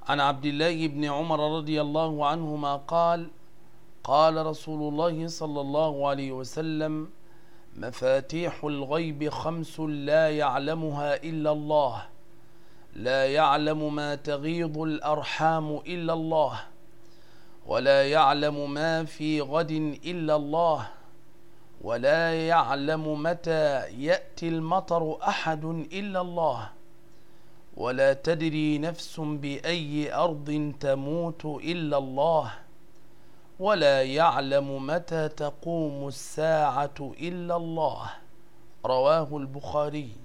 عن عبد الله بن عمر رضي الله عنهما قال: قال رسول الله صلى الله عليه وسلم: مفاتيح الغيب 5 لا يعلمها إلا الله، لا يعلم ما تغيض الأرحام إلا الله، ولا يعلم ما في غد إلا الله، ولا يعلم متى يأتي المطر أحد إلا الله، ولا تدري نفس بأي أرض تموت إلا الله، ولا يعلم متى تقوم الساعة إلا الله. رواه البخاري.